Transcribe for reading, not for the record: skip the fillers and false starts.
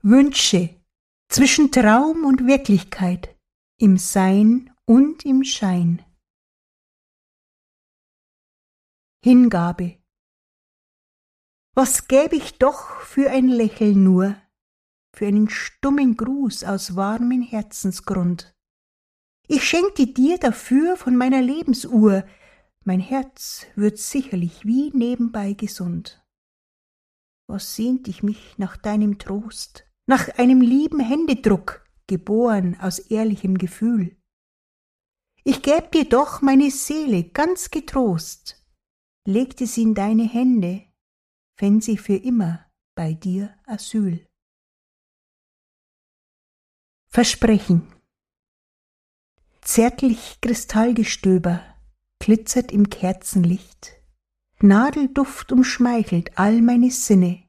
Wünsche zwischen Traum und Wirklichkeit, im Sein und im Schein. Hingabe. Was gäb ich doch für ein Lächeln nur, für einen stummen Gruß aus warmem Herzensgrund. Ich schenkte dir dafür von meiner Lebensuhr, mein Herz wird sicherlich wie nebenbei gesund. Was sehnt ich mich nach deinem Trost, nach einem lieben Händedruck, geboren aus ehrlichem Gefühl. Ich gäb dir doch meine Seele ganz getrost, legte sie in deine Hände, fänd sie für immer bei dir Asyl. Versprechen. Zärtlich Kristallgestöber glitzert im Kerzenlicht, Nadelduft umschmeichelt all meine Sinne.